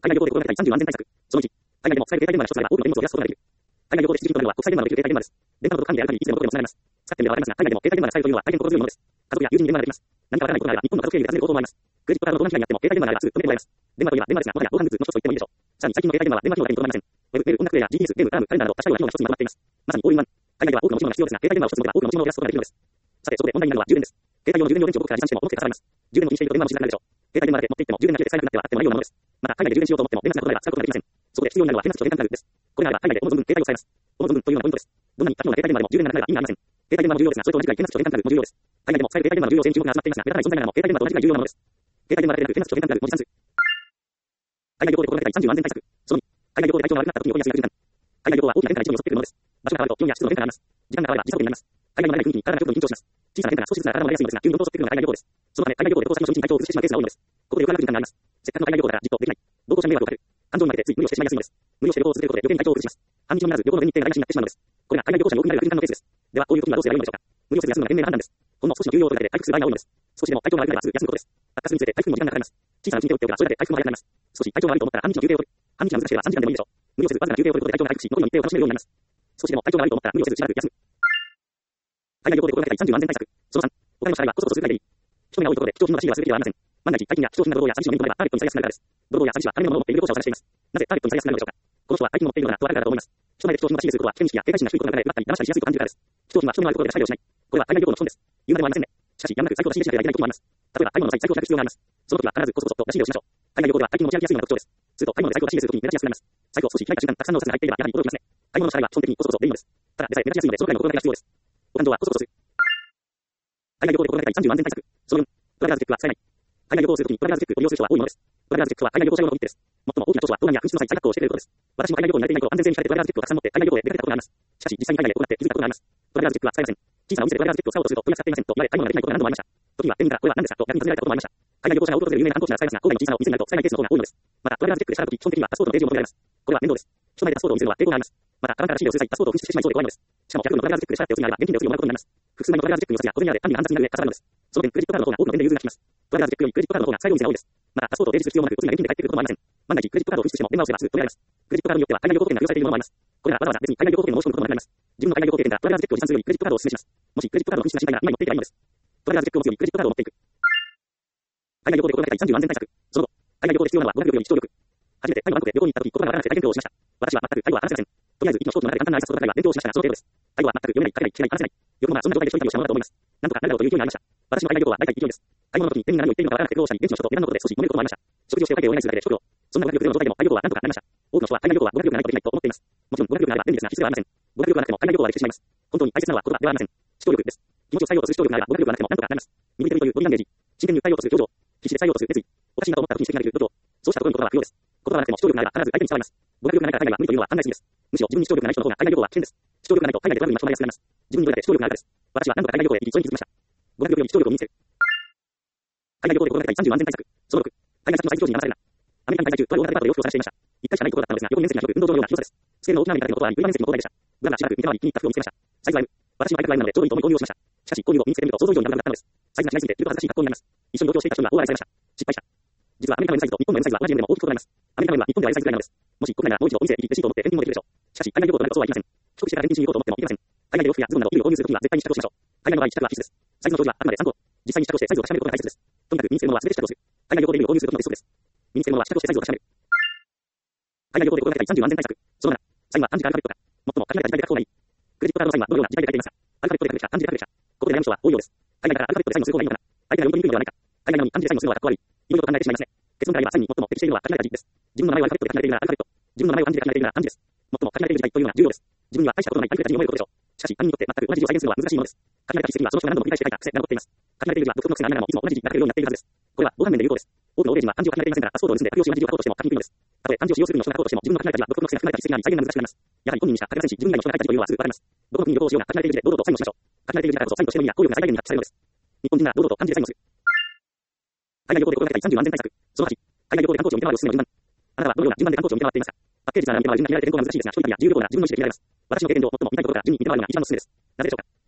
海外旅行で心がけたい30安全対策。その1、海外でも使える携帯電話の一つでは多くの荷物を増やすことができる。海外旅行で必需品となるのは国際電話のできる携帯電話です。電波の管理である限りいつでもどこでも繋がります。使ってみればわかりますが、海外でも携帯電話が使えるというのは大変心強いものです。家族や友人に電話ができます。何かわからないことがあれば日本の家族経由で尋ねる方法もあります。クレジットカードの盗難被害にあっても携帯電話があればすぐ止めてもらえます。電話といえば電話ですが、もはや防犯グッズの一つと言ってもいいでしょう。さらに最近の携帯電話は電話機能だけにとどまりません。ウェブメール、音楽プレイヤー、GPS、ゲーム、アラーム、カレンダーなど多種多様な機能が一つにまとまっています。まさにオールインワン。海外では多くの機能が必要ですが、携帯電話を一つ持てば多くの機能を増やすことができるのです。さて、そこで問題になるのは充電です。携帯用の充電用電池を僕から持参しても重くてかさばります。充電を気にしていると電話もしづらくなるでしょう。携帯電話だけ持っていっても充電だけで使えなくなってはあってもないようなものです。また、海外で充電しようと思っても電話がつながることでは使うことができません。そこで必要になるのは変な充電タンクです。これがあれば海外で思う存分携帯を使えます。思う存分というのはポイントです。どんなに多機能な携帯電話でも充電がなくなれば意味がありません。携帯電話も重要ですが、それと同じくらい変な充電タンクも重要です。海外でも使える携帯電話の重要性に注目が集まっていますが、目立たない存在ながらも携帯電話と同じくらい重要なものです。携帯電話だけでなく変な充電タンク文字算数。海外旅行で心がけたい30安全対策。その2、海外旅行で体調が悪くなった時に起こりやすい悪循環。海外旅行は大きな変化が日常に襲ってくるものです。場所が変わると気温や湿度の変化があります。時間が変われば時差ボケになります。海外の慣れない雰囲気に体が極度に緊張します。小さな変化が少しずつなら体も慣れやすいのですが、急に襲ってくるのが海外旅行です。そのため海外旅行で搭載の初日に体調を崩してしまうケースが多いのです。ここでよくある循環があります。せっかくの海外旅行だからじっとできない。同行者に迷惑をかける。感情に負けてつい無理をしてしまいやすいのです。無理をして旅行を続けることで余計に体調を崩します。半日もならず旅行の全日程が台無しになってしまうのです。これが海外旅行者に多く見られる悪循環のケースです。では、こういう時にはどうすればいいのでしょうか。無理をせず休むのが賢明な判断です。ほんの少しの休養とだけで回復する場合が多いのです。少しでも体調が悪くなればすぐ休むことです。悪化するにつれて回復にも時間がかかります。小さなうちに手を打っておけばそれだけ回復も早くなります。少し体調が悪いと思ったら半日の休憩を取る。半日が難しければ3時間でもいいでしょう。無理をせずわずかな休憩を取ることで体調が回復し、残りの日程を楽しめるようになります。少しでも体調が悪いと思ったら無理をせずしばらく休む。海外旅行で心がけたい30安全対策。その3、お金の支払いはコツコツするくらいでいい。人目が多いところで貴重品の出し入れはすべきではありません。万が一、大金や貴重品などをや詐欺師の目に留まればターゲットにされやすくなるからです。泥棒や詐欺師は金のものを持っている旅行者を探しています。なぜターゲットにされやすくなるのでしょうか。この人は大金を持っているようなとあるからだと思います。人前で貴重品を出し入れすることは危険意識や警戒心が低いことがからで奪ったり騙したりしやすいと感じるからです。貴重品は人のあるところで出し入れをしない。これは海外旅行の基本です。言うまでもありませんね。しかし、やむなく在庫を出し入れしないといけないこともあります。例えば、買い物の際在庫を開く必要があります。その時は必ずコツコツと出し入れをしましょう。海外旅行では大金を持ち歩きやすいのが特徴です。すると買い物で在庫を出し入れする時に目立ちやすくなります。在庫を少し開いた瞬間たくさんのお札が入っていればやはり驚きますね。買い物の支払いは基本的にコツコツでいいのです。ただでさえ目立ちやすいのでそのくらいの心がけが必要です。お勘定はコツコツする。海外旅行で心がけたい30安全対策。その4、トラベラーズチェックは使えない。海外旅行をするときにトラベラーズチェックを利用する人は多いものです。トラベラーズチェックは海外旅行者用の一手です。最も大きな長所は盗難や紛失の際再確保をしてくれることです。私も海外旅行に慣れていない頃安全性に惹かれトラベラーズチェックをたくさん持って海外旅行へ出かけたことがあります。しかし実際に海外で行って気づいたことがあります。トラベラーズチェックは使えません。小さなお店でトラベラーズチェックを使おうとすると取り扱っていませんと言われ買い物ができないことが何度もありました。時には店員からこれは何ですかと逆に尋ねられたこともありました。海外旅行者が多く訪れる有名な観光地なら使えますが、郊外の小さなお店になると使えないケースの方が多いのです。また、トラベラーズチェックで支払うとき、基本的にはパスポートの提示を求められます。これは面倒です。人前でパスポートを見せるのは抵抗があります。また、カバンから資料をする際、パスポートを紛失してしまいそうで怖いのです。しかも、100ドルのトラベラーズチェックで支払っておきながら現金でお釣りをもらうことになります。複数枚のトラベラーズチェックに寄せが小銭なので単に乱雑になる上かさばるのです。その点、クレジットカードの方が多くの点で融通が利きます。トラベラーズチェックよりクレジットカードの方が使えるお店が多いです。また、パスポートを提示する必要もなく、お釣りが現金で返ってくることもありません。万が一、クレジットカードを紛失しても電話をすればすぐ止められます。クレジットカードによっては海外旅行保険が付与されているものもあります。これらわざわざ別に海外旅行保険を申し込むこともなくなります。自分の海外旅行経験からトラベラーズチェックを持参するようにクレジットカードをお勧めします。もしクレジットカードの紛失が心配なら今持っていけばいいのです。トラベラーズチェックを持つようにクレジットカードを持っていく。海外旅行で心がけたい30安全対策。その後、海外旅行で必要なのは語学力より視聴力。初めてタイのバンコクで旅行に行った時、言葉がわからなくて大変苦労しました。私は全くタイ語は話せません。とりあえず、息の飛行機の中で簡単な挨拶とだけは勉強をしましたが、その程度です。タイ語は全く読めない、書けない、聞けない、話せない。よくもまあそんな状態で一人旅をしたものだと思います。なんとかなるだろうという勢いになりました。私の海外旅行は大体勢いです。買い物の時に手に何を言っているのかわからなくて苦労したり、現地の人と値段のことで少し揉めることもありました。食事をしてお会計をお願いするだけで食料。そんな語学力ゼロの状態でも海外旅行はなんとかなりました。多くの人は海外旅行は語学力がないとできないと思っています。もちろん語学力があれば便利ですが必須ではありません。語学力がなくても海外旅行はできてしまいます。本当に大切なのは言葉ではありません。視聴力です。気持ちを伝えようとする視聴力があれば語学力がなくてもなんとかなります。右手というボディランゲージ。真剣に訴えようとする表情。必死で伝えようとする決意。おかしいなと思った時に指摘ができる表情。そうしたところに言葉は不要です。言葉がなくても視聴力があれば必ず相手に伝わります。語学力がないから海外は無理というのは考えすぎです。むしろ自分に視聴力がない人の方が海外旅行は危険です。視聴力がないと海外でトラブルに巻き込まれやすくなります。自分にどれだけ視聴力があるかです。私は何度か海外旅行へ行き、それに気づきました。語学力より視聴力を身につける。海外旅行で心がけたい30安全対策。その6、海外先の最強時に騙されるな。アメリカに滞在中、とあるオーダーデパートで洋服を探していました。一回しかないところだったのですが、横に面積が広く運動場のような広さです。スケールの大きな面だけのことは売り面積の広大でした。ブラがしばらく見て回り気に入った服を見つけました。サイズは M。私の愛着が M なのでちょうどいいと思い購入をしました。しかし、購入を身につけてみると想像以上に長かったのです。サイズが違いすぎて着ると恥ずかしい格好になります。一緒に同居していた人には大笑いされました。失敗した。実はアメリカの M サイズと日本の M サイズは同じ M でも大きく異なります。アメリカの M は日本では L サイズぐらいなのです。もし国内ならもう一度お店へ行きレシートを持って返品もできるでしょう。しかし、海外旅行となるとそうはいきません。帰国してから返品しに行こうと思ってもいけません。海外で洋服やズボンなど衣類を購入するときには絶対に試着をしましょう。海外の場合、試着は必須です。サイズの表示はあくまで参考。実際に試着をしてサイズを確かめることが大切です。とにかく身につけるものは全て試着をする。海外旅行で衣類を購入するときの鉄則です。身につけるものは試着をしてサイズを確かめる。海外旅行で心がけたい30安全対策。その7、サインは漢字かアルファベットか。最も限られた時間で書く方がいい。クレジットカードのサインはどのような時間で書いていますか。アルファベットで書くか漢字で書くか。ここで悩む人は多いようです。海外からアルファベットでサインをする方がいいのかな。相手が読みにくいのではないか。海外なのに漢字でサインをするのはかっこ悪い。いろいろと考えてしまいますね。結論から言えばサインに最も適しているのは限られた字です。自分の名前をアルファベットで書かれているならアルファベット。自分の名前を漢字で書かれているなら漢字です。最も限られている時代というのは重要です。自分には大したことのない限られた字に思えることでしょう。しかし他人にとって全く同じ字を再現するのは難しいものです。限られた筆跡にはその人が何度も繰り返して書いた癖が残っています。限られている字は独特の癖がありながらもいつも同じ字になるようになっているはずです。これは防犯面で有効です。多くの欧米人は漢字を書き慣れていませんからパスポートを盗んで悪用し同じ字を書こうとしても書きにくいのです。たとえ漢字を使用するにも人が書こうとしても自分の書き慣れた字は独特の癖が含まれた筆跡があり再現が難しくなります。やはり本人にしか書けませんし、自分以外の人が書いた字というのはすぐわかります。どの国に旅行をしようが書き慣れている字で堂々とサインをしましょう。書き慣れている字だからこそサインとしての意味や効力が最大限に発揮されるのです。日本人なら堂々と漢字でサインをする。海外旅行で心がけたい30安全対策。その8、海外旅行で観光地を見て回るおすすめの順番。あなたはどのような順番で観光地を見て回っていますか。パッケージから見て回る順が決められて変更が難しいですが、一人旅は自由旅行なら自分の意思で決められます。私の経験上最も見たいところから順に見て回るのが一番のおすすめです。なぜでしょうか。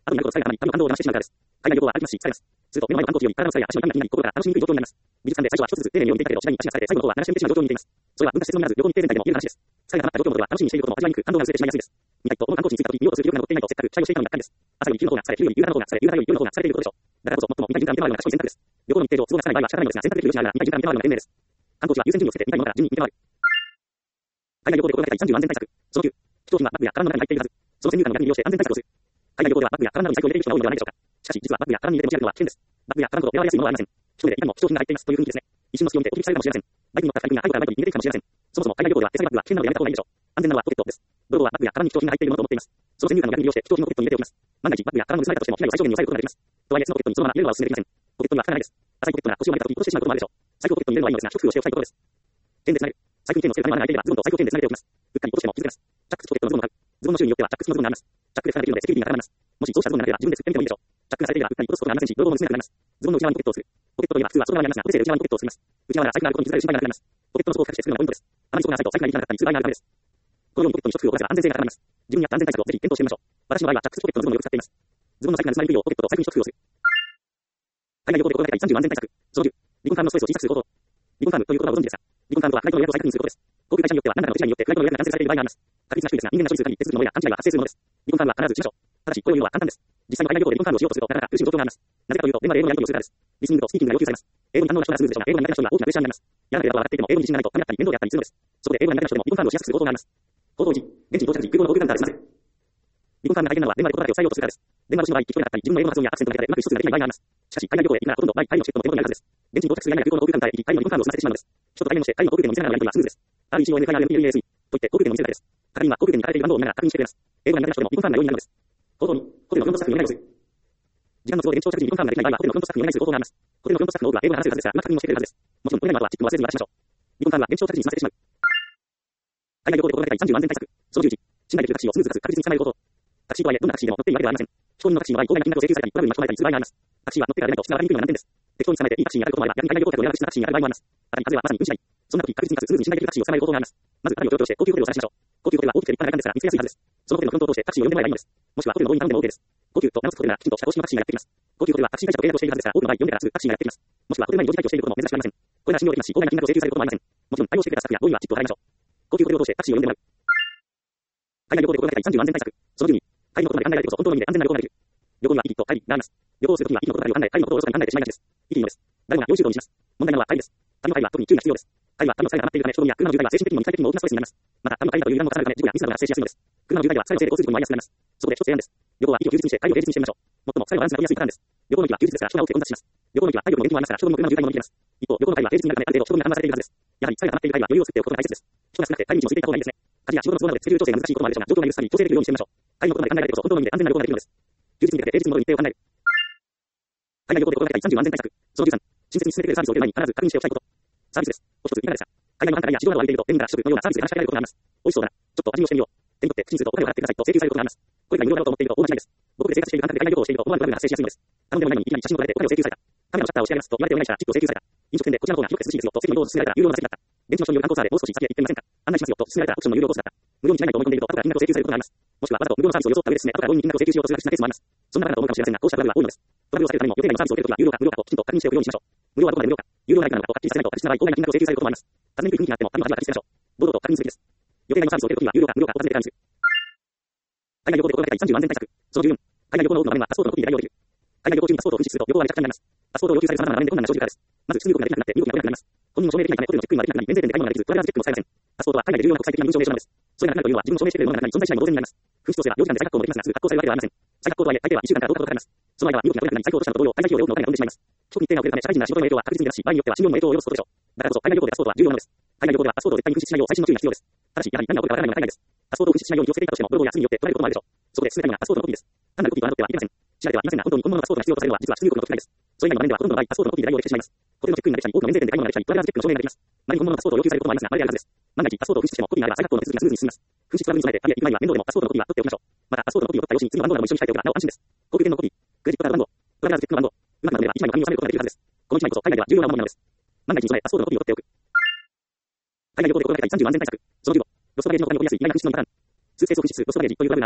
あとになるほど使いがあまり、感動を騙してしまうからです。海外旅行は歩きますし、疲れます。すると、目の前の観光地より体の疲れや足の痛みに心が楽しみにくい状況になります。美術館で最初は一つずつ丁寧に読んでいたけど、次第に足が疲れて、最後の方は慣らしてしまう状況に似ています。それは文化施設のみならず、旅行日程全体でも言える話です。疲れが溜まった状況のでは、楽しみにしていることも味わいにくく、感動が薄れてしまいやすいです。見たいと、この観光地に着いた時、見ようとする記憶が残っていないと、せっかく期待をしていたのにがっかりです。朝より昼の方が疲れ、昼より夕方の方が疲れ、夕方より夜の方が疲れていることでしょう。だからこそ、最も見たい循環を見て回るような賢い選択です。旅行の日程上、都合がつかない場合は仕方ないのですが、選択できる余地があるなら、見たい循環を見て回るのが賢明です。観光地は優先順位をつけて、見たいものから順に見て回る。海外旅行で心がけたい30安全対策。その9、飛行機はバッグやカバンの中に入っているはず。その先入観の逆に利用して安全対策をする。海外旅行ではバッグやカバンなどに財布を入れている人が多いのではないでしょうか。しかし、実はバッグやカバンに入れて持ち歩くのは危険です。バッグやカバンほど狙われやすいものはありません。一人で今にも貴重品が入っていますという雰囲気ですね。一瞬の隙を見てお引きされるかもしれません。バイクに乗った2人組が背後からバイクに逃げていくかもしれません。そもそも海外旅行では手提げバッグは危険なのでやめた方がいいでしょう。安全なのはポケットです。泥棒はバッグやカバンに貴重品が入っているものと思っています。その先入観の逆に利用して貴重品をポケットに入れておきます。万が一バッグやカバンを盗まれたとしても被害を最小限に抑えることができます。とはいえ、そのポケットにそのまま入れるのはお勧めできません。ポケットには蓋がないです。浅いポケットなら腰を曲げた時に落としてしまうこともあるでしょう。財布をポケットに入れるのはいいのですが、一工夫をしておきたいところです。点でつなげる。財布に手のつけるためは穴が開いていれば、ズボンと財布を点でつなげておきます。うっかり落としても気づけます。チャック付きポケットのズボンの買う。ズボンの周囲によってはチャック付きのズボンがあります。チャックで蓋ができるのでセキュリティが高まります。もしそうしたズボンがなければ自分で作ってみてもいいでしょう。チャックがされていればうっかり落とすことがありませんし、泥棒も盗めなくなります。ズボンの内側にポケットを作る。ポケットといえば普通は外側にありますが、ホテルで内側にポケットを作ります。内側なら財布があることに気づかれる心配がなくなります。ポケットの底を隠して作るのがポイントです。あまり底が浅いと財布が見えなかったり、通話があるためです。このようにポケットに一工夫を凝らせば安全性が高まります。自分に合った安全対策をぜひ検討してみましょう。私の場合はチャック付きポケットのズボンをよく使っています。ズボンの財布が盗まれにくいようポケットと財布に一工夫をする。海外旅行で心がけたい30安全対策。その10、離婚ファームのストレスを小さくする方法。離婚ファームという言葉をご存知ですか。離婚ファームとはフライトの予約を最適にすることです。航空会社によっては何らかの不具合によってフライトの予約がキャンセルされている場合があります。確率が低いですが、人間が処理する限り手続きの漏れや勘違いが発生するものです。離婚ファームは必ずしましょう。ただし、これを言うのは簡単です。実際の海外旅行で離婚ファームをしようとすると、なかなか苦しい状況があります。なぜかというと、電話で英語のやり取りをするからです。リスニングとスピーキングが要求されます。英語に堪能な人ならスムーズでしょうが、英語が苦手な人には大きなプレッシャーになります。やらなければ笑っていても、英語に自信がないと、ためらったり面倒であったりするのです。そこで英語が苦手な人でも離婚ファームをしやすくする方法があります。行動1、現地に到着時、空港の航空カウンターで済ませる。離婚ファームが大変なのは電話で言葉だけを伝えようとするからです。電話越しの場合、聞き取れなかったり、自分の英語の発音やアクセントの下手でうまく意思疎通ができない場合があります。しかし、海外旅行へ行くならほとんど毎回のチケットの手元にあるはずです。現地に到着するやや空港の航空カウンターへ行き、帰りの離婚ファームを済ませてしまうのです。人と対面をして、帰りの航空券の店などのやり取りはスムーズです。RECONFIRMELAS と言って航空券の店だけです。係員は航空券に書かれている番号を見ながら確認してくれます。英語が苦手な人でも離婚ファームが容易になるのです。行動2、ホテルのフロントスタッフにお願いをする。時間の都合で現地到着時に離婚ファームができない場合は、ホテルのフロントスタッフにお願いする方法があります。ホテルのフロントスタッフの多くは英語が話せるはずですが、うまく確認もしてくれるはずです。もちろん、これらの後はチップも忘れずに渡しましょう。離婚ファームは現地到着時に済ませてしまう。海外旅行で心がけたい30安全対策。その11、信頼できるタクシーをスムーズかつ確実に捕まえる方法。タクシーとはいえ、どんなタクシーでも乗っていいわけではありません。非公認のタクシーの場合、高額な金額を請求されたり、トラブルに巻き込まれたりする場合があります。タクシーは乗ってからでないと質が上がりにくいのが難点です。適当に捕まえていいタクシーにあることもあれば、逆に海外旅行客を選ぶ質なタクシーにある場合もあります。さらに風はまさに運次第。そんな時、確実にかつスムーズに信頼できるタクシーを捕まえる方法があります。まず、あるを強調して高級ホテルを探しましょう。高級ホテルは大きくて立派な値段ですが、見つけやすいはずです。そのホテルのフロントを通してタクシーを呼んでもらえばいいのです。もしくはホテルの方に頼んでも OK です。高級と名の付くホテルならきちんと車高式のタクシーがやってきます。高級ホテルはタクシー会社と契約をしているはずですが、多くの場合、呼んでからすぐタクシーがやってきます。もしくはホテル内に同時退去していることも珍しくありません。これなら信用できますし、高額な金額を請求されることもありません。もちろん対応してくれたスタッフやボーイはチップを払いましょう。高級ホテルを通してタクシーを呼んでもらう。海外旅行で心がけたい30安全対策。その12、帰りのことまで考えられてこそ本当の意味で安全な旅行ができる。旅行には意義と帰りがあります。旅行をするときには意義のことだけを考え、帰りのことをおろそかに考えてしまいがちです。意義のです。誰もが用意周到にします。問題なのは帰りです。旅の帰りは特に注意が必要です。帰りは旅の疲れが溜まっているため、人混みや車の渋滞は精神的にも肉体的にも大きなストレスになります。また、旅の帰りだという油断も重なるため、事故やミスなどが発生しやすいのです。車の渋滞は疲れのせいで交通事故にも遭いやすくなります。そこで一つ提案です。旅行は意義を休日にして、帰りを平日にしてみましょう。最も疲れをバランスが取りやすいパターンです。旅行の日は休日ですから、人が多くて混雑します。旅行の日は体力も元気もありますから、人混みも車の渋滞も乗り切れます。一方、旅行の帰りは平日になるため、ある程度人混みが緩和されているはずです。やはり疲れが溜まっている帰りは余裕を作っておくことが大切です。人が少なくて帰り道も空いていた方がいいですね。家事や仕事の都合などでスケジュール調整が難しいこともあるでしょうが、状況が許す限り調整できるようにしてみましょう。帰りのことまで考えられてこそ本当の意味で安全な旅行ができるのです。休日にかけて平日に戻る日程を考える。海外旅行で心がけたい30安全対策。その13、親切に進めてくれるサービスを受ける前に必ず確認しておきたいこと。サービスです。お一ついかがですか。海外のハンターや市場などを歩いていると、手にから試食のようなサービスで話しかけられることがあります。美味しそうだな。ちょっと味見をしてみよう。手に取って口にするとお金を払ってくださいと請求されることがあります。これが無料だろうと思っていると大間違いです。僕で生活している感覚で海外旅行をしていると思わぬトラブルが発生しやすいのです。頼んでもないのにいきなり写真を撮られてお金を請求された。カメラのシャッターを押してやりますと言われてお願いしたらチップを請求された。飲食店でこちらの方が広くて涼しいですよと席の移動を勧められたら有料の座席だった。現地の人による観光ツアーでもう少し先へ行ってみませんか。案内しますよと勧められたオプションの有料コースだった。無料にしないと思い込んでいると後から金額を請求されることがあります。もしくはわざと無料のサービスを装った上ですね、後から強引に金額を請求しようとする不審なケースもあります。そんなバカだと思うかもしれませんが、こうしたトラブルは多いのです。トラブルを避けるためにも予定内のサービスを受けるときは有料か無料かときちんと確認しておくようにしましょう。無料はどこまで無料か、有料なのかとはっきりさせないと、確実な場合、大概な金額を請求されることもあります。尋ねにくい雰囲気があっても、旅の話は確認してみましょう。堂々と確認すべきです。予定内のサービスを受けるときは有料か無料かを尋ねて確認する。海外旅行で心がけたい30安全対策。その14、海外旅行の多くの場面はパスポートのコピーで代用できる。海外旅行中にパスポートを紛失すると旅行はめちゃくちゃになります。パスポートを要求される様々な場面で困難が生じるからです。まず出入国ができなくなって身動きが取れなくなります。本人も証明できないためホテルのチェックインができなくなり、免税店で買い物ができず、トラベラーズチェックも使えません。パスポートは海外で重要な国際的な身分証明書なのです。それがなくなるというのは自分の証明してくれるものがなくなり、存在しないも同然になります。紛失をすれば領事館で再発行もできますが、すぐ発行されるわけではありません。再発行とはいえ、相手は1週間から10日かかります。その間は身動きが取れなくなり、再放としたのと同様、滞在費用で多くのお金が飛んでしまいます。長期日程が遅れるため、社会人なら仕事の影響は確実に出し、場合によっては信用にも影響を及ぼすことでしょう。だからこそ、海外旅行でパスポートは重要なのです。海外旅行ではパスポートを絶対に紛失しないよう細心の注意が必要です。ただし、やはり何が起こるかわからないのが海外です。パスポートを紛失しないように気をつけていたとしても、泥棒や罪によって取られることもあるでしょう。そこで進めたいのがパスポートのコピーです。単なるコピーと名乗ってはいけません。調べてはいませんが、本当に本物のパスポートが必要とされるのは実は出入国の時だけです。それ以外の場面ではほとんどの場合、パスポートのコピーで代用できてしまいます。ホテルのチェックインができたり、多くの免税店で買い物ができたり、トラベラーズチェックの証明ができます。何本物のパスポートを要求されることもありますが、まれであるはずです。万が一パスポートを紛失してもコピーがあれば再発行の手続きがスムーズに進みます。紛失トラブルに備えて旅へ行く前には面倒でもパスポートのコピーは取っておきましょう。またパスポートのコピーを取った用紙に次の番号なども一緒に書いておけばなお安心です。航空券のコピー、クレジットカード番号、トラベラーズチェックの番号、うまくまとめれば一枚の紙に収めることができるはずです。この一枚こそ海外では重要なものなのです。万が一に備えパスポートのコピーを取っておく。海外旅行で心がけたい30安全対策。その15、ロストバゲージの他に起こりやすい意外な紛失の2パターン。スーツケースを紛失するロストバゲージというトラブルがあります。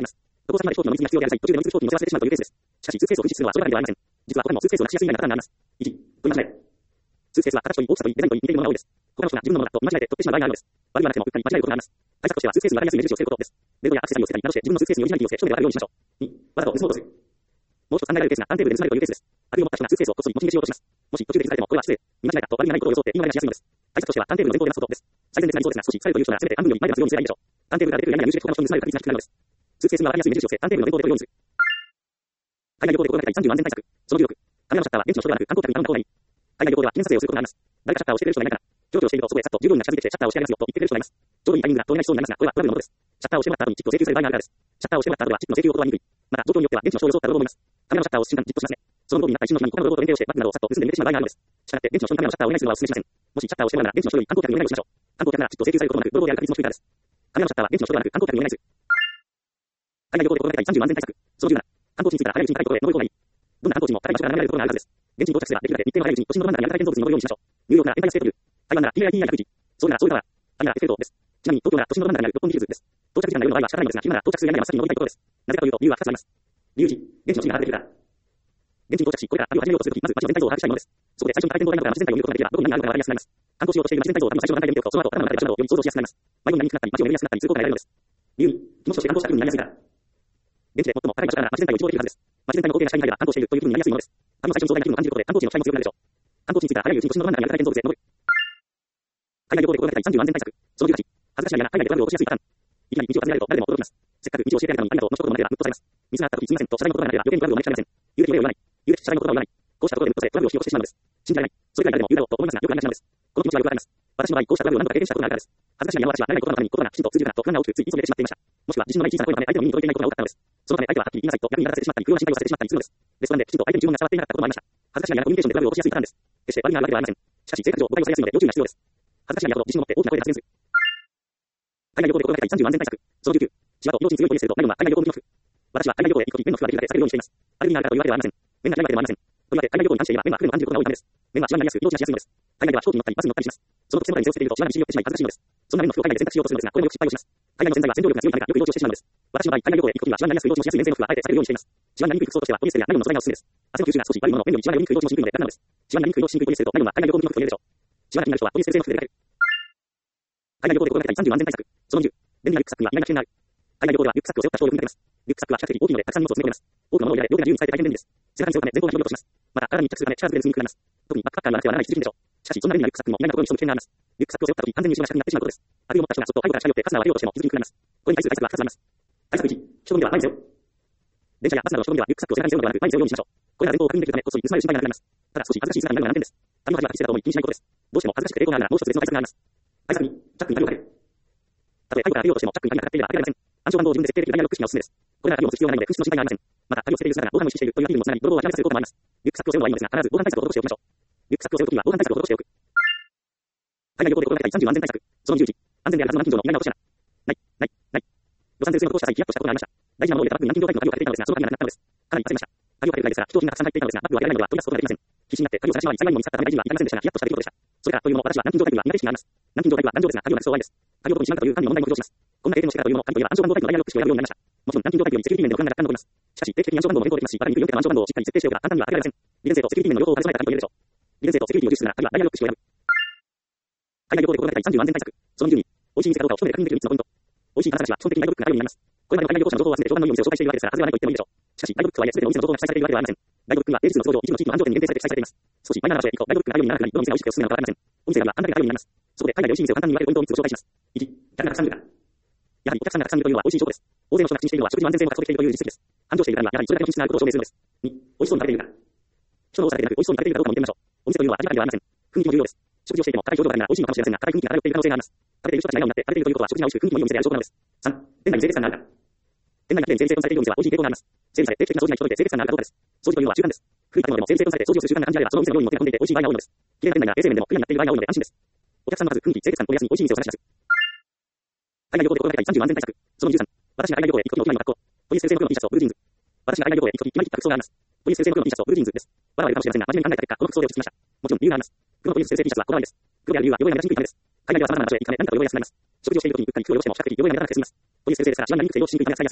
渡航先まで飛行機の乗り継ぎが必要である際、途中で乗り継ぎ飛行機に乗せ忘れてしまうというケースです。しかし、スーツケースを保持するのはそればかりではありません。実は他にもスーツケースをなくしやすい以外のパターンがあります。1、取り間違え。スーツケースは形といい大きさといいデザインといい似ているものが多いです。他の人が自分のものだと見間違えて取ってしまう場合があるのです。悪いはなくてもうっかり間違えることがあります。対策としてはスーツケースに分かりやすい目印をつけることです。ベルトやアクセサリーをつけたりなどして自分のスーツケースにオリジナリティをつけ、一目でわかるようにしましょう。2、わざと盗もうとする。もう一つ考えられるケースがターンテーブルで盗まれるというケースです。あるいは持った人がスーツケースをこっそり持ち逃げしようとします。もし途中で気づかれてもこれは失礼。見間違いだと悪気がないことを装って言い逃れがしやすいのです。対策としてはターンテーブルの前方で出すことです。最善でなりそうですが少し疲れるという人ならせめて半分より前で出すようにすればいいでしょう。ターンテーブルから出てくるやや優秀で他の人に盗まれる確率が低くなるのです。スーツケースには分かりやすい目印をつけ、ターンテーブルの前方で取るようにする。海外旅行で心がけたい30の安全対策。その16。カメラのシャッターは現地の人ではなく観光客に頼んだ方がいい。海外旅行では記念撮影をすることがあります。誰かシャッターをしてくれる人がいないから、上場しているとそこへさっと15人が近づいてきてシャッターをしてあげますよと言ってくれる人がいます。ちょうどいいタイミングが通りなしそうになりますが、これはトラブルのものです。シャッターをしてもらった後にチップを請求される場合があるからです。シャッターをしてもらった後はチップの請求を断りにくい。また、状況によっては現地の人を装った泥棒もいます。カメラのシャッターを瞬間じっとしますね。その向こうになった一瞬の人に他の泥棒と連携をしてバッグなどをさっと盗んで入れてしまう場合があるのです。したがって現地の人にカメラのシャッターをお願いするのはお勧めしません。もしシャッターをしてもらうなら現地の人より観光客にお願いをしましょう。観光客ならチップを請求されることもなく泥棒である確率も低いからです。カメラのシャッターは現地の人ではなく観光客にお願いする。海外旅行で心がけたい30の安全対策。その17。観光地に着いたら早いうちに高いところへ登る方がいい。どんな観光地も高い場所から眺められるところがあるはずです。現地に到着すればできるだけ日程の早いうちに都心のど真ん中にある回転動物に乗るようにしましょう。ニューヨークならエンパイアステートビュー。台湾なら TIT や富士。ソウルならソウルタワー。パリならエッフェル塔です。ちなみに東京なら都心のど真ん中にある六本木ヒルズです。到着時間が夜の場合は仕方ないのですが、昼なら到着するやや真っ先に乗りたいところです。なぜかというと理由は2つあります。理由1、現地の地が離れているから。現地に到着し、これから旅を始めようとするとき、まず街の全体像を把握したいものです。そこで最初に回転灯を見ながら街全体を見ることができれば、どこに何があるか分かりやすくなります。観光しようとしている街全体像を旅の最初の段階で見ておくと、その後頭の中で場所などをより想像しやすくなります。迷いになりにくくなったり、街を巡りやすくなったり、通行が得られるのです。理由2、気持ちとして観光した気分になりやすいから。現地で最も高い場所から街全体を一望できるはずです。街全体の合計が下に入れば観光しているという気分になりやすいものです。旅の最初の壮大な気分を感じることで、観光地の期待も強くなるでしょう。観光地に着いたら早いうちに都心のど真ん中にある回転灯を見て海外旅行で心がけたい30の安全対策。その18。恥ずかしながら海外でトラブルを起こしやすいパターン。いきなり道を尋ねられると誰でも驚きます。せっかく道を教えてあげたのにありがとうの一言までではグッとされます。水があった時すみませんと謝罪の言葉がなければ余計にトラブルを招きかねません。言うべき礼を言わない。言うべき謝罪の言葉を言わない。こうしたことでグッとされトラブルを引き起こしてしまうのです。信じられない。それくらい誰でも言うだろうと思いますがよくありがちなのです。この気持ちはよくわかります。私の場合こうしたトラブルを何度か経験したことがあるからです。恥ずかしながら私は慣れない言葉のために言葉がきちんと通じるかなと不安が大きくついつい詰めてしまっていました。もしくは自信のない小さな声のため相手の耳に届いていないことが多かったのです。そのため相手ははっきり言いなさいと逆にやらせてしまったり不要な心配をさせてしまったりするのです。レストランできちんと相手に注文が伝わっていなかったこともありました。恥ずかしながらコミュニケーションでトラブルを起こしやすいパターンです。決して悪気があるわけではありません。しかし性格上誤解をされやすいので要注意が必要です。恥ずかしながら自信を持って大きな声で発言する。海外旅行で心がけたい30の安全対策。その19。シワと命に強いポリエステルとナイロンは海外旅行向きの服。私は海外旅行へ行くとき、綿の服ができるだけ避けるようにしています。アレルギーがあるからというわけではありません。綿が嫌いなわけでもありません。というわけで海外旅行に関して言えば綿が服にも感じることが多いためです。綿はシワになりやすく、命がしやすいのです。海外では飛行機に乗ったりバスに乗ったりします。その特性のために背をつけているとシワに染み寄ってしまい恥ずかしいのです。そんな綿の服を海外で選択しようとするのですが、これもよく失敗をします。海外の洗剤は洗浄力が強いためかよく色落ちをしてしまうのです。私の場合、海外旅行へ行くときはシワになりやすく色落ちもしやすい綿の服はあえて避けるようにしています。シワになりにくい服装としてはポリエステルやナイロンの素材がおすすめです。汗の吸収が少し悪いものの綿よりシワになりにくい色落ちもしにくいので楽なのです。シワになりにくい色落ちしにくいポリエステルとナイロンは海外旅行向きの服と言えるでしょう。シワが気になる人はポリエステル製の服で出かける。海外旅行で心がけたい30の安全対策。その20。便利なリュックサックには意外な危険がある。海外旅行ではリュックサックを背負った人をよく見かけます。リュックサックは比較的大きいのでたくさん荷物を詰め込めます。多くのものを入れられ、両手が自由に使えて大変便利です。背中に背負うため前方が広々とします。また体に密着するため力ずれで積みにくくなります。特にバックパッカーにはなくてはならない必需品でしょう。しかしそんな便利なリュックサックにも意外なところに潜む危険があります。リュックサックを背負った時完全に後ろが下になってしまうことです。あるいは持った人がそっと背後から近寄ってファスナーを開けようとしても気づきにくくなります。これに対する対策は2つあります。対策1、首都圏では前に背負う。電車やバスなどの首都圏ではリュックサックを背中に背負うのではなく前に背負うようにしましょう。これら前方を確認できるためこっそり盗まれる心配がなくなります。ただ少し恥ずかしい姿になるのが難点です。旅の恥は必須だと思い気にしないことです。どうしても恥ずかしくて抵抗があるならもう一つ別の対策があります。対策2、チャックに鍵をかける。たとえ背後から開けようとしてもチャックに鍵がかかっていれば開けられません。暗証番号を自分で設定できるダイヤルロック式がおすすめです。これなら鍵を持つ必要がないので紛失の心配がありません。また鍵をつけている姿が防犯を意識しているというアピールもつながり泥棒を諦めさせる効果もあります。リュックサックを背負うのはいいのですが必ず防犯対策を施しておきましょう。リュックサックを背負うときは防犯対策を施しておく。海外旅行で心がけたい30の安全対策。その11。安全であるはずの南京錠の意外な落とし穴。ない。ロサンゼルスへの渡航した際ヒヤッとしたことがありました。大事なものを入れたバッグに南京錠タイプの鍵をかけていたのですが、その鍵がなくなったのです。かなり焦りました。鍵をかけるくらいですが、貴重品がたくさん入っていたのですが、バッグを開けられないのでは取り出すことができません。必死になって鍵を探し回り、幸いにも見つかったため大事には至りませんでしたが、ヒヤッとした出来事でした。それからというもの、私は南京錠タイプには苦手意識があります。南京錠タイプは頑丈ですが、鍵をなくすと終わりです。鍵をどこにしまうかという管理の問題も浮上します。こんな経験をしてからというもの、鍵といえば暗証番号タイプのダイヤルロック式を選ぶようになりました。もちろん南京錠タイプよりセキュリティ面での不安が若干残ります。しかし定期的に暗証番号も変更できますし、またにくい4桁の暗証番号をしっかり設定しておけば簡単には開けられません。利便性とセキュリティ面の両方を兼ね備えた鍵と言えるでしょう。利便性とセキュリティを重視するなら、鍵はダイヤルロック式を選ぶ。海外旅行で心がけたい30の安全対策。その12。美味しい店かどうかを一目で確認できる3つのポイント。美味しい店探しは基本的にガイドブックがあるようになります。これまでの海外旅行者の情報を集めて評判の良い店を紹介しているわけですから、外れはないと言ってもいいでしょう。しかし、ガイドブックは全てのお店の情報が記載されているわけではありません。ガイドブックには平日の都合上、一部の地域の安全点に限定されて記載されています。少しマイナーな場所へ行くと、ガイドブックがあるようにならなくなり、どの店が美味しくておすすめなのかわかりません。お店があんだけがあるようになります。そこで海外で美味しい店を簡単に見分けるポイントを3つご紹介します。1、客がたくさんいるから。やはりお客さんがたくさんいるというのは美味しい証拠です。大勢の人が口にしているのは食事の安全性を獲得できているという実績です。繁盛しているからにはやはりそれだけの品質があることを証明するのです。2、美味しそうに食べているから。人の多さだけでなく美味しそうに食べているかどうかも見てみましょう。お店というのは味だけではありません。雰囲気も重要です。食事をしていても高い表情があるなら美味しいのかもしれませんが、高い雰囲気が漂っている可能性があります。食べている人たちが笑顔になって食べているということは食事が美味しく雰囲気もいいお店である証拠なのです。3、店内に清潔感があるから。店内にきれいに整理整頓されているお店は美味しい傾向があります。整理され定期的な掃除が行き届いて清潔感があるかどうかです。掃除というのは習慣です。古い建物でも整理整頓されて掃除をする習慣が感じられば、その店の料理にも手が込んでいて美味しい場合が多いのです。きれいな店内が衛生面でもクリアになっている場合が多いので安心です。お客さんの数、雰囲気、清潔感を増やすに美味しい店を探し出す。海外旅行で心がけたい30の安全対策。その13。私が海外旅行へ行くときのお決まりの格好。ポリエステル製の黒の T シャツとブルージーンズ。私が海外旅行へ行くとき決まりきった服装があります。ポリエステル製の黒の T シャツとブルージーンズです。我々かもしれませんが、真面目に考えた結果、この服装で落ち着きました。もちろん理由があります。黒のポリエステル製 T シャツはこだわりです。黒である理由は汚れが目立ちにくいためです。海外では様々な場所へ行くため何かと汚れやすくなります。食事をしているときにうっかり黒い落ちても比較的汚れが目立たなくて済みます。ポリエステル製ですから一番なりにくくて色落ちにくいため使いやすいのです。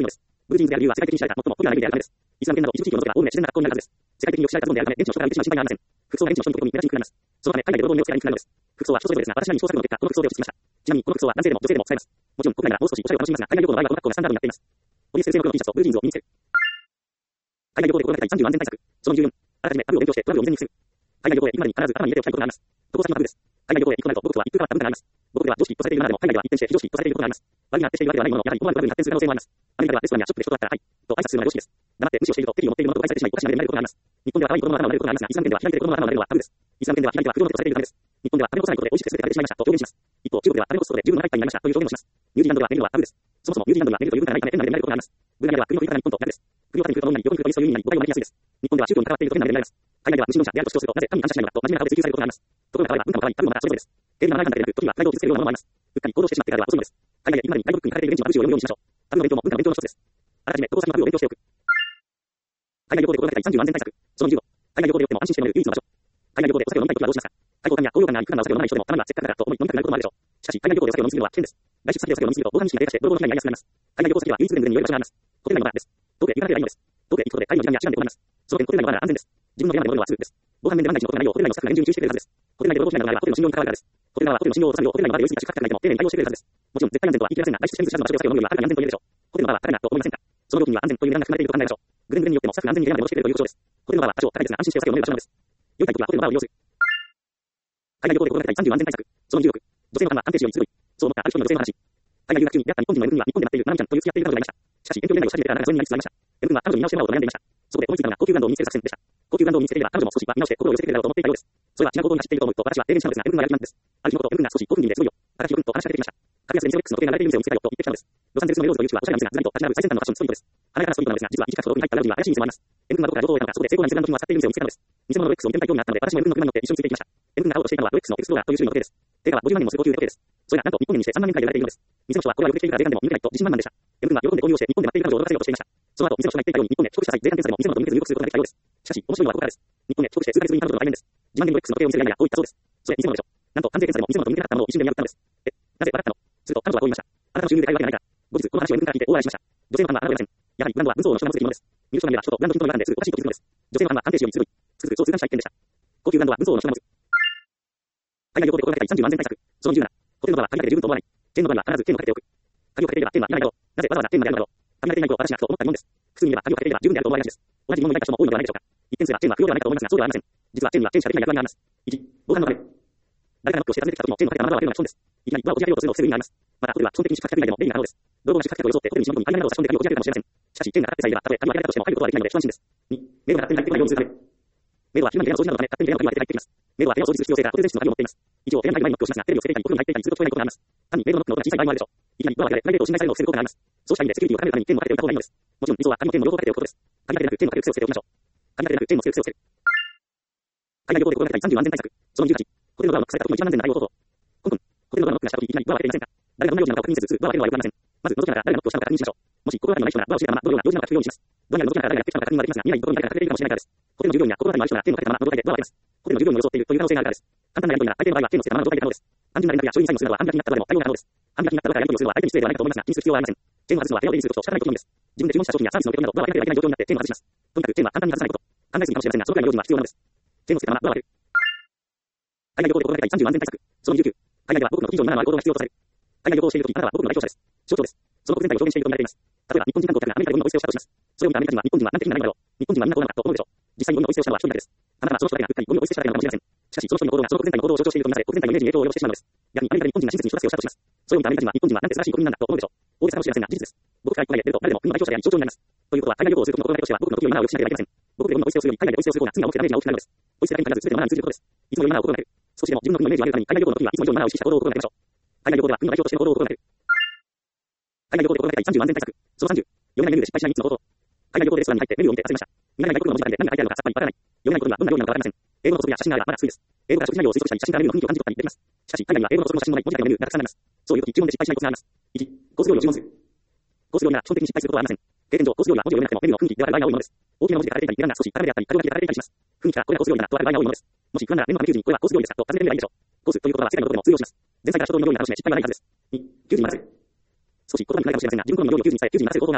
ブルージーンズである理由は世界的に知られた最もポピュラーな理由であるためです。イスラム圏などイス地域を除くはおおむね自然な学校になるはずです。世界的によく知られたゾーンであるため、現地の人が現地の心配がありません。服装が現地の人に溶け込み、目立ちにくくなります。そのため、海外で労働によってやりにくくなるのです。服装は人それぞれですが、私なりに調査の結果、この服装で落ち着きました。ちなみに、この服装は男性でも女性でも使えます。もちろん、国内ならもう少しおしゃれを楽しみますが、海外旅行の場合はこの格好がスタンダードになっています。ポリエステル製の黒の T シャツとブルージーンズを身につける。海外旅行で心がけたい30の安全対策。その14、あらかじめタブを勉強してトラブルを未然に防ぐ。海外旅行へ行くまでに必ず頭に入れておきたいことがあります。渡航先のタブです。海外旅行へ行くとなると、母国は一風変わった文化があります。母国では常識とされている中でも、海外では一転して非常識とされていることがあります。悪いなってしているわけではないものの、やはり思わぬトラブルに発展する可能性もあります。アメリカではレストランやショップで人と会ったら、はい、と挨拶するのが常識です。黙って無視をしていると、敵意を持っているものと誤解されてしまい、おかしな例になることがあります。日本では可愛い子供の頭を撫でることがありますが、イスラム圏では開いている子供の頭を撫でるのはタブです。イスラム圏では左手は不浄の手とされているためです。日本では食べ残さないことで美味しくすべて食べてしまいましたと表現します。一方、中国では食べ残すことで十分お腹いっぱいになりましたという表現をします。ニュージーランドでは寝るのはタブです。そもそもニュージーランドには寝るという文化がないため、変な例になることがあります。ブルガリアでは栗を食いから日本と逆です。栗を食べに来ると飲みに横に来るとそういう意味になり誤解を招きやすいです。日本では宗教に関わっていると変な例になります。海外では無神論者であると主張すると、なぜ神に感謝しないのかと真面目な顔で追求されることがあります。ところが彼は文化も可愛い、タブもまたそれぞれです。経理が長いなんだけでなく、時にはプライドを傷つけるようなものもあります。うっかり行動してしまってからは遅いのです。海外で今までにガイドブックに書かれている現地のタブ字を読むようにしましょう。タブの勉強も文化の勉強の一つです。あらかじめ渡航先のタブを勉強しておく。海外旅行で心がけたい30安全対策。その15、海外旅行でよっても安心して飲める唯一の場所。海外旅行でお酒を飲みたいときはどうしますか。開放感や高揚感があり、普段はお酒を飲まない人でも、たまにはせっかくだからと思い飲みたくなることもあるでしょう。しかし、海外旅行でお酒を飲みすぎるのは危険です。外出先でお酒を飲みすぎると防犯意識が低下して、泥棒の被害に遭いやすくなります。海外旅行先では唯一無二で匂いが場所があります。ホテル内のバーです。どこへ行かなければいいのです。どこへ行くことでタイの時間や治安で困ります。その点ホテル内のバーなら安全です。自分の部屋まで戻るのはすぐです。防犯面で万が一のことがないよう、ホテル内のスタッフが厳重に注意してくれるはずです。ホテル内で泥棒しないのがあれば、ホテルの信用に関わるからです。ホテル側はホテルの信用を落とさぬよう、ホテル内のバーで酔いすぎた宿泊客がいても丁寧に対応してくれるはずです。もちろん絶対安全とは言い切れませんが、外出先で知らずの場所でお酒を飲むよりははるかに安全と言えるでしょう。ホテルのバーは高いなと思いませんか。その料金には安全という値段が含まれていると考えましょう。ぐるんぐるんによってもスタッフが安全に部屋まで戻してくれるという保証です。ホテルのバーは多少高いですが安心してお酒を飲める場所なのです。良いタイプはホテルのバーを利用する。海外旅行で心がけたい30安全対策。その16、女性のファンは安定しように強い。そう思ったある一人の女性の話。海外留学中に出会った日本人の M 君は日本で待っているナミちゃんという付き合っている彼女がいました。しかし勉強以外をし始めてから長になりつつありました。M 君は彼女に見直してもらおうと悩んでいました。そこで思いついたのが高級ブランドを見つける作戦でした。高級ブランドを見つけていれば彼女も少しは見直して心を寄せてくれるだろうと思っていたようです。それは違う行動に走っていると思うと私は停電したのですが、M 君はやる気なんです。ある日のこと、M 君が少し興奮気味ですごいよ。高木君と話しかけてきました。格安でミソレックスの時計が流れている店を見つけたよと言ってきたのです。ロサンゼルスのメローズという地はおしゃれな店がずらりと立ち並ぶ最先端のファッションストリートです。華やかなストリートなのですが、実は短くと奥に入った裏には怪しい店もあります。M 君はどこから情報を得たのか、そこで成功な偽ブランド品を扱っている店を見つけたのです。偽物の X を見てみたい興味があったので、私も M 君の車に乗って一緒についていきました。M 君が買おうとしていたのはロレックスの X プローラーという種類の時計です。定価は50万円もする高級腕時計です。それがなんと日本円にして3万円くらいで売られているのです。店の人はこれはよくできているから税関でも見抜けないと自信満々でした。M 君は喜んで購入をして日本で待っている彼女を驚かせようとしていました。その後、店の人が言っていたように日本で帰国した際、税関検査でも店のことを見抜けず入国することができたようです。しかし、面白いのはここからです。日本で帰国して数ヶ月ぶりに彼女との対面です。自慢げにロレックスの時計を見せるやいやこう言ったそうです。それ偽物でしょ。なんと関税検査でも偽物と見抜けなかったものを一瞬で見破ったのです。なぜ笑ったの。すると彼女はこう言いました。あなたの収入で買えるわけがないから。後日、この話を M 君から聞いて大笑いしました。女性のファンはあなたをいません。やはりブランドは運送の人が物理のです。見る人が見れば人とブランド品との並んですぐおかしいと気づくのです。女性のファンは安定しように強い。つくづくそう痛感した一点でした。高級ブランドは運送の人が持つ。海外旅行で心がけたい30安全対策。その17、ホテルのバーは鍵だけで十分と思わない。チェーンのバーには必ず剣をかけておく。鍵をかけていれば剣はいらないだろう。なぜわざわざ剣まであるのだろう。鍵がかけていないと私がふと思った疑問です。複数にいれば鍵をかけていれば十分であると思われがちです。同じ疑問を抱いた人も多いのではないでしょうか。一点すればチェーンは不要ではないかと思いますが、そうではありません。実はチェーンにはチェーンしかできない役割があります。1、防犯のため。誰かがノックをして訪ねてきた時もチェーンをかけたままでは開けるのが基本です。いきなりドアをこじ開けようとするのを防ぐ意味があります。また、ホテルは基本的に宿泊客以外でも便利な可能です。泥棒が宿泊客を装ってホテルに忍び込み、鍵などを差し込んで鍵をこじ開けるかもしれません。しかし、チェーンがかかってさえいれば、たとえ鍵を開けられたとしても入ることはできないので一安心です。2、迷路が勝手に入ってこないようにするため。迷路は昼間に部屋の掃除などのため、勝手に部屋の鍵は出て入ってきます。迷路は部屋を掃除する必要性がホテル全室の鍵を持っています。一応、部屋の鍵にノックをしますが、テレビをつけていたり、お風呂に入っていたりすると聞こえないことがあります。単に迷路ノックの音が小さい場合もあるでしょう。いきなりドアを開けられ、プライベートを侵害されるのを防ぐことがあります。そうした意味でセキュリティを高めるためにチェーンをかけておいた方がいいのです。もちろん、理想は鍵もチェーンも両方かけておくことです。鍵だけでなくチェーンもかける癖をつけておきましょう。鍵だけでなくチェーンもつける癖をつける。海外旅行で心がけたい30安全対策。その18、ホテルのドアをノックされた時の一番安全な対応方法。香港、ホテルのドアをノックがした時いきなりドアを開けていませんか。誰がどんな用事なのかを確認せず、ドアを開けるのはよくありません。まず、覗きながら誰がノックをしたのか確認しましょう。もし、心当たりのない人ならドアを閉めたまま、どのような用事なのか聞くようにします。ドアにある覗きながら誰がやってきたのか確認はできますが、見ないところに誰かが隠れているかもしれないからです。ホテルの従業員や心当たりのある人ならチェーンをかけたまま喉を開けてドアを開けます。ホテルの従業員を装っているという可能性があるからです。簡単なやり取りなら相手の場合はチェーンをつけたまま喉を開けたのです。単純な連絡や書類にサインをするのは半開きになったドアでも対応が可能です。半開きになったドアからやり取りをするのは相手に失礼ではないかと思いますが、気にする必要はありません。チェーンを外すのは部屋を出入りするときと仕方ないことのみです。自分で注文した商品やサービスの受け取りなどドアを開けてはいけない状況になってチェーンを外します。とにかくチェーンは簡単に外さないこと。考えすぎかもしれませんが、そのくらいの用心は必要なのです。チェーンをつけたままドアを開ける。海外旅行で心がけたい30安全対策。その19、海外では母国の以上にマナーのある行動が必要とされる。海外旅行をしているとき、あなたは母国の代表者です。象徴です。その国全体を表現していると見られています。例えば、日本人観光客がアメリカでどんなお店をしたとします。それを見たアメリカ人は日本人はなんて気にならないだろう。日本人はみんなこうなのかと思うでしょう。実際にゴミのお店をしたのは一人だけです。あなたはその人だけがうっかりゴミのお店をしただけなのかもしれません。しかし、その人の行動がその国全体の行動を象徴しているとみなされ、国全体のイメージに影響を及ぼしてしまうのです。逆にアメリカで日本人が親切に人助けをしたとします。それを見たアメリカ人は日本人はなんて素晴らしい国民なんだと思うでしょう。大げさかもしれませんが事実です。母国から国外へ出ると誰でも国の代表者であり象徴になります。ということは海外旅行をすることの心がけとしては母国の時をマナーを良くしなければいけません。母国でゴミのお店をするより海外でお店をする方が罪が重くてダメージが大きくなるのです。お店だけに限らず全てのマナーに通じることです。いつもよりマナーを心がける。少しでも自分の国のイメージを上げるために海外旅行の時はいつも以上にマナーを意識した行動を心がけましょう。海外旅行では国の代表としての行動を心がける。海外旅行で心がけたい30安全対策。その30、読めないメニューで失敗しない3つの方法。海外旅行でレストランに入ってメニューを見て焦りました。見慣れない外国の文字間で何が書いてあるのかさっぱりわからない。読めないことにはどんな料理なのかわかりません。英語の補足や写真があればまだ救いです。英語から食事内容を推測したり、写真からメニューの雰囲気を感じ取ったりできます。しかし、海外には英語の補足も写真もない文字だけのメニューがたくさんあります。そういう時、注文で失敗しないコツがあります。1、コース料理を注文する。コース料理なら基本的に失敗することはありません。経験上、コース料理は文字を読めなくてもメニューの雰囲気でわかる場合が多いものです。大きな文字で書かれていたり、値段が少し高めであったり、角書きで書かれていたりします。雰囲気がこれがコース料理だなとわかる場合が多いものです。もし不安ならメモが見るうちにこれはコース料理ですかと尋ねてみればいいでしょう。コースということは世界のどこでも通用します。前菜から初頭の料理などして失敗はないはずです。2、給仕に任せる。少し言葉にないかもしれませんが、自分好みの料理を給仕に伝え、給仕に任せる方法があります。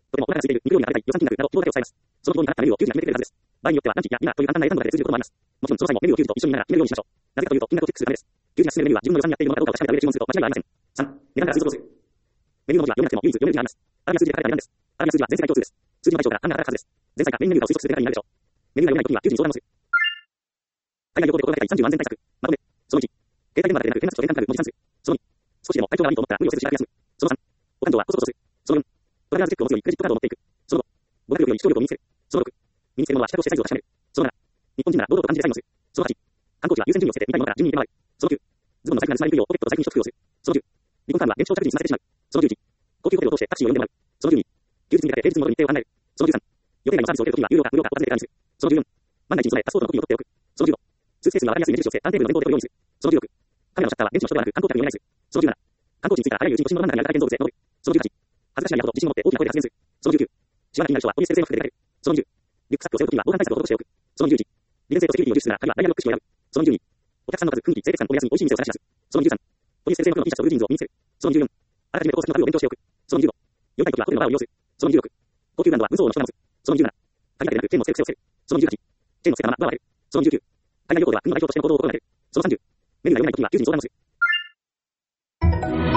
とてもお腹が空いている、肉料理が食べたい、予算金額など、希望だけを伝えます。その希望に合ったメニューを90に決めてくれるはずです。場合によってはランチやディナーという簡単な予算の中で通じることもあります。もちろんその際もメニューを90と一緒に見ながら決めるようにしましょう。なぜかというと、金額をチェックするためです。90が進めるメニューは自分の予算に合っているものかどうかを確かめた上で注文すると間違いはありません。3、値段から数字を通す。メニューの文字は読めなくても唯一読める字があります。アラビア数字で書かれた値段です。アラビア数字は全世界共通です。数字の対象から単が働くはずです。前菜かメインメニューかを推測する手がかりになるでしょう。メニューが読めない時には90に相談をする。海外旅行で心がけたい30万全対策。まとめ。その1、携帯電話だけでなく連絡と連絡となる文字算数。その2、少しでも体調が悪いと思ったら無理をせず支払い休む。その3、お勘定はコソコソする。その4、トラベラーズチェックを持つようにクレジットカードを持っていく。その5、語学力より視聴力を身につける。その6、身につけるものは資格としてサイズを確かめる。その7、日本人なら堂々と漢字でサインをする。その8、観光地は優先順位をつけて見たいものから順に入れ替わる。その9、ズボンの財布が盗まれにくいようポケットと財布に一つ付与する。その10、離婚カードは電池を着地にさせてしまう。その11、高級ホテルを通してタクシーを呼んでもらう。その12、休日にかけて平日に戻る日程を考える。その13、予定外のサービスを受けるときには有料か無料かを尋ねて管理する。その14、万が一に備えパスポートのコピーを取っておく。その15、スーツケースには分かりやすい目印をしてターンテーブルの前方で取るようにする。その16、カメラのシャッターは現地の人ではなく観光客にお願いする。その17、観光地に着いたら早い友人と新聞の真ん中にある建造物へ戻る。その18、恥ずかしなりやほど自信を持って大きな声で発言する。その19、シワが気になる人はポリエステル製の服で出かける。その20、リュックサックを背負うときには防犯対策を施しておく。その21、利便性とセキュリティを重視するなら鍵はダイヤルロック式を選ぶ。その22、お客さんの数、雰囲気、清潔感、お安い美味しい店を探し出す。その23、ポリエステル製の服の T シャツとブルージーンズを身につける。その24、あらかじめ工作のタブを勉強しておく。その25、読みたいときはホテルのバーを利用する。その26、高級ブランドは無双の人が持つ。その27、鍵だけでなくチェーンもつける癖をつける。その28、チェーンのつけたままドアを開ける。その29、海外旅行では国の代表としての行動を心がける。その30、メニューが読めないときには90に相談をする。